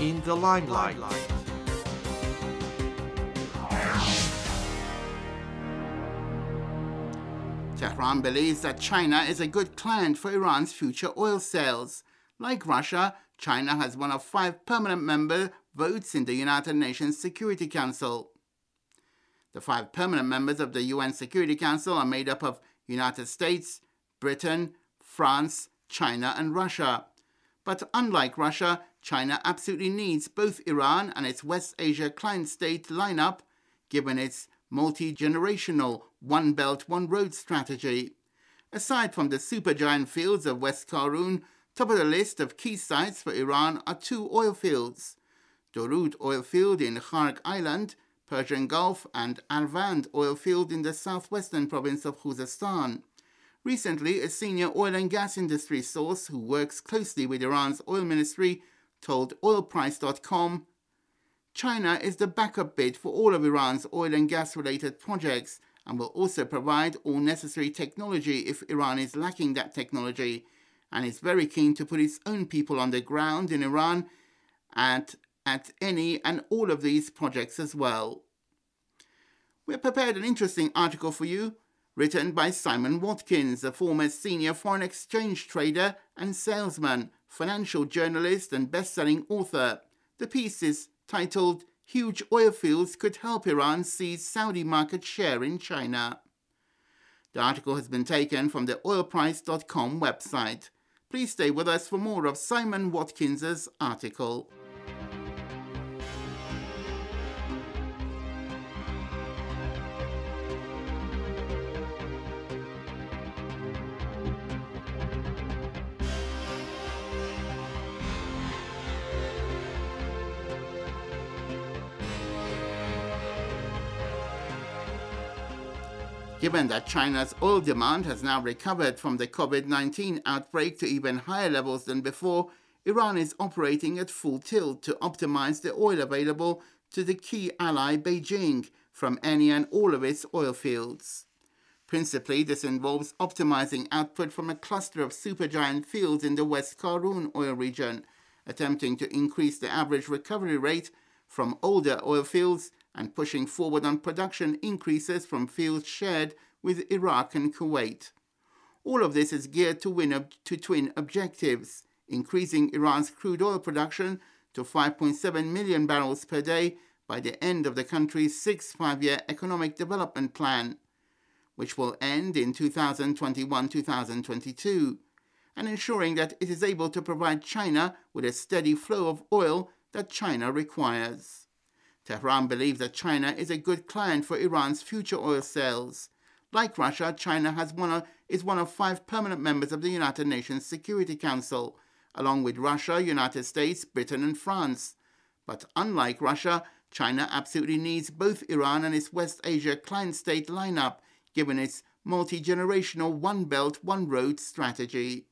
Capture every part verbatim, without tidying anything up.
in the limelight. Tehran believes that China is a good client for Iran's future oil sales. Like Russia, China has one of five permanent member votes in the United Nations Security Council. The five permanent members of the U N Security Council are made up of United States, Britain, France, China, and Russia. But unlike Russia, China absolutely needs both Iran and its West Asia client state lineup, given its multi-generational One Belt, One Road strategy. Aside from the supergiant fields of West Karun, top of the list of key sites for Iran are two oil fields: Dorud oil field in Kharg Island, Persian Gulf, and Arvand oil field in the southwestern province of Khuzestan. Recently, a senior oil and gas industry source who works closely with Iran's oil ministry told oil price dot com, China is the backup bid for all of Iran's oil and gas-related projects and will also provide all necessary technology if Iran is lacking that technology, and is very keen to put its own people on the ground in Iran at, at any and all of these projects as well. We've prepared an interesting article for you, written by Simon Watkins, a former senior foreign exchange trader and salesman, financial journalist and best-selling author. The piece is titled, Huge Oil Fields Could Help Iran Seize Saudi Market Share in China. The article has been taken from the oil price dot com website. Please stay with us for more of Simon Watkins's article. Given that China's oil demand has now recovered from the COVID nineteen outbreak to even higher levels than before, Iran is operating at full tilt to optimize the oil available to the key ally Beijing from any and all of its oil fields. Principally, this involves optimizing output from a cluster of supergiant fields in the West Karun oil region, attempting to increase the average recovery rate from older oil fields and pushing forward on production increases from fields shared with Iraq and Kuwait. All of this is geared to win ob- to twin objectives: increasing Iran's crude oil production to five point seven million barrels per day by the end of the country's sixth five-year economic development plan, which will end in two thousand twenty-one to two thousand twenty-two, and ensuring that it is able to provide China with a steady flow of oil that China requires. Tehran believes that China is a good client for Iran's future oil sales. Like Russia, China has one of, is one of five permanent members of the United Nations Security Council, along with Russia, United States, Britain, and France. But unlike Russia, China absolutely needs both Iran and its West Asia client state lineup, given its multi-generational One Belt, One Road strategy.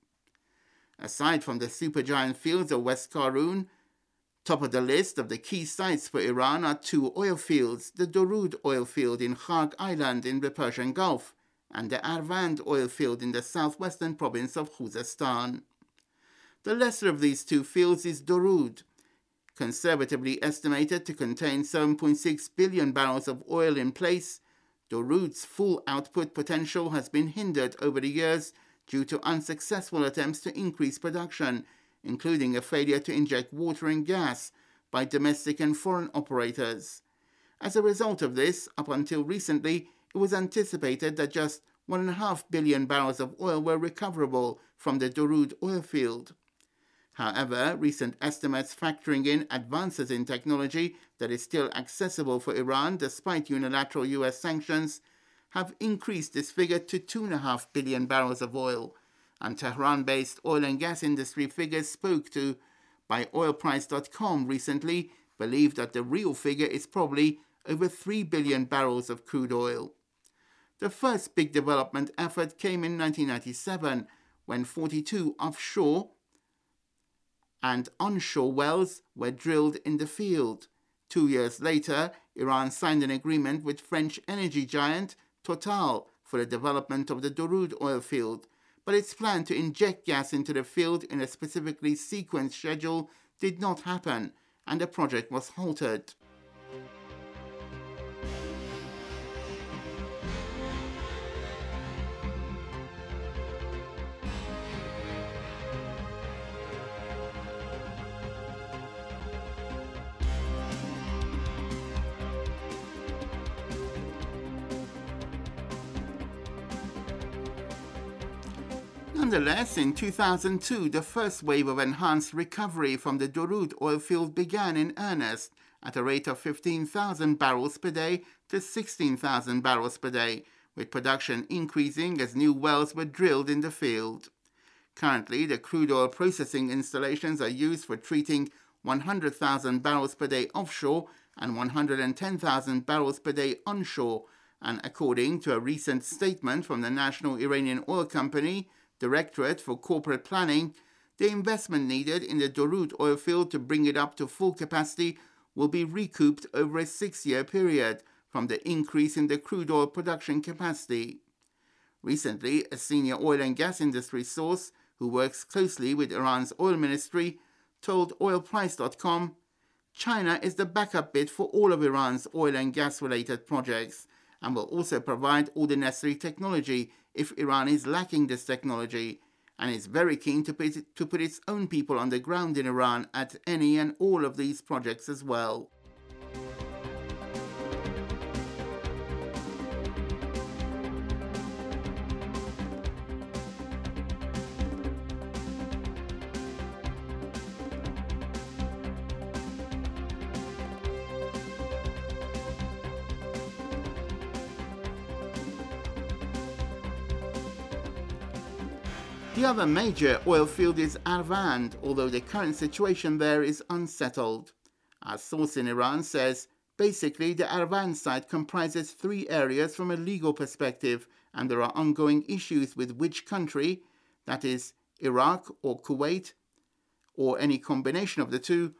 Aside from the supergiant fields of West Karun, top of the list of the key sites for Iran are two oil fields, the Dorud oil field in Kharg Island in the Persian Gulf and the Arvand oil field in the southwestern province of Khuzestan. The lesser of these two fields is Dorud, conservatively estimated to contain seven point six billion barrels of oil in place. Dorud's full output potential has been hindered over the years due to unsuccessful attempts to increase production, including a failure to inject water and gas by domestic and foreign operators. As a result of this, up until recently, it was anticipated that just one point five billion barrels of oil were recoverable from the Dorud oil field. However, recent estimates factoring in advances in technology that is still accessible for Iran despite unilateral U S sanctions have increased this figure to two point five billion barrels of oil, and Tehran-based oil and gas industry figures spoke to by oil price dot com recently believe that the real figure is probably over three billion barrels of crude oil. The first big development effort came in nineteen ninety-seven, when forty-two offshore and onshore wells were drilled in the field. Two years later, Iran signed an agreement with French energy giant Total for the development of the Dorud oil field, but its plan to inject gas into the field in a specifically sequenced schedule did not happen, and the project was halted. Nonetheless, in two thousand two, the first wave of enhanced recovery from the Dorut oil field began in earnest at a rate of fifteen thousand barrels per day to sixteen thousand barrels per day, with production increasing as new wells were drilled in the field. Currently, the crude oil processing installations are used for treating one hundred thousand barrels per day offshore and one hundred ten thousand barrels per day onshore, and according to a recent statement from the National Iranian Oil Company Directorate for Corporate Planning, the investment needed in the Dorut oil field to bring it up to full capacity will be recouped over a six-year period from the increase in the crude oil production capacity. Recently, a senior oil and gas industry source who works closely with Iran's oil ministry told oil price dot com, China is the backup bid for all of Iran's oil and gas-related projects and will also provide all the necessary technology if Iran is lacking this technology, and is very keen to put, it, to put its own people on the ground in Iran at any and all of these projects as well. The other major oil field is Arvand, although the current situation there is unsettled. Our source in Iran says, basically the Arvand site comprises three areas from a legal perspective, and there are ongoing issues with which country, that is, Iraq or Kuwait, or any combination of the two,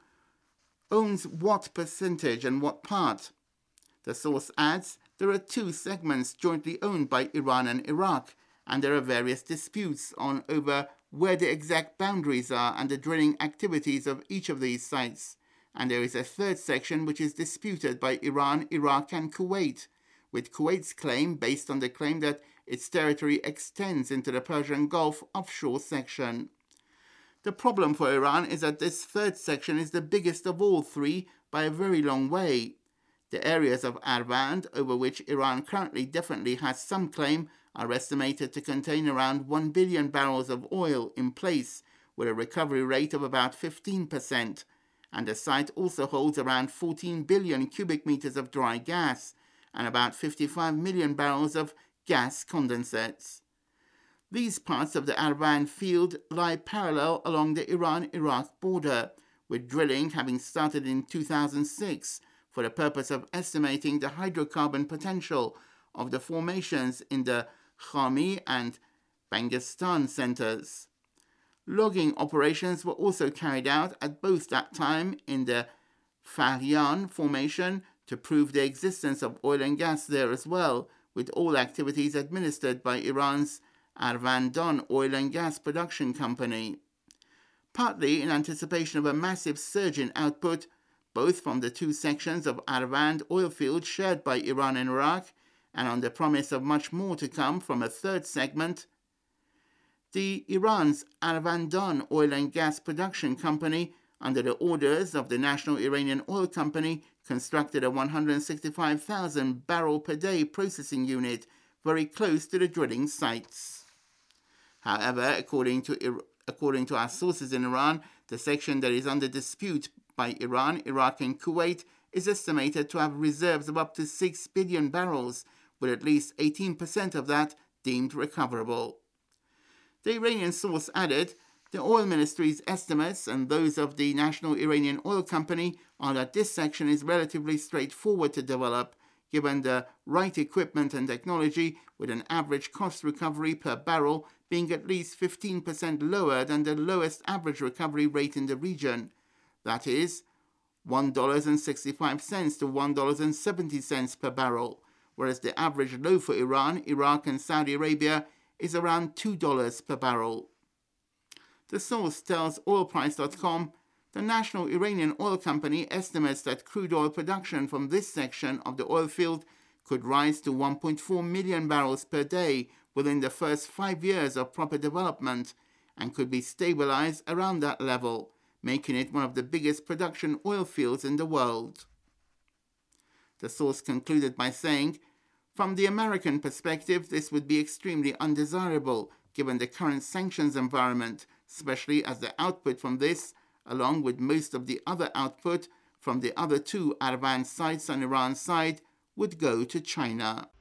owns what percentage and what part. The source adds, there are two segments jointly owned by Iran and Iraq, and there are various disputes on over where the exact boundaries are and the drilling activities of each of these sites. And there is a third section which is disputed by Iran, Iraq and Kuwait, with Kuwait's claim based on the claim that its territory extends into the Persian Gulf offshore section. The problem for Iran is that this third section is the biggest of all three by a very long way. The areas of Arvand, over which Iran currently definitely has some claim, are estimated to contain around one billion barrels of oil in place, with a recovery rate of about fifteen percent, and the site also holds around fourteen billion cubic meters of dry gas and about fifty-five million barrels of gas condensates. These parts of the Arvand field lie parallel along the Iran-Iraq border, with drilling having started in two thousand six for the purpose of estimating the hydrocarbon potential of the formations in the Khami and Bangistan centers. Logging operations were also carried out at both that time in the Fahyan formation to prove the existence of oil and gas there as well, with all activities administered by Iran's Arvandon Oil and Gas Production Company. Partly in anticipation of a massive surge in output, both from the two sections of Arvand oil field shared by Iran and Iraq, and on the promise of much more to come from a third segment, the Iran's Arvandon Oil and Gas Production Company, under the orders of the National Iranian Oil Company, constructed a one hundred sixty-five thousand barrel per day processing unit very close to the drilling sites. However, according to, according to our sources in Iran, the section that is under dispute by Iran, Iraq and Kuwait is estimated to have reserves of up to six billion barrels, with at least eighteen percent of that deemed recoverable. The Iranian source added, the oil ministry's estimates and those of the National Iranian Oil Company are that this section is relatively straightforward to develop, given the right equipment and technology, with an average cost recovery per barrel being at least fifteen percent lower than the lowest average recovery rate in the region, that is, one dollar and sixty-five cents to one dollar and seventy cents per barrel, whereas the average low for Iran, Iraq and Saudi Arabia is around two dollars per barrel. The source tells oil price dot com, The National Iranian Oil Company estimates that crude oil production from this section of the oil field could rise to one point four million barrels per day within the first five years of proper development and could be stabilized around that level, making it one of the biggest production oil fields in the world. The source concluded by saying, "From the American perspective, this would be extremely undesirable given the current sanctions environment, especially as the output from this, along with most of the other output from the other two advanced sites on Iran's side, would go to China."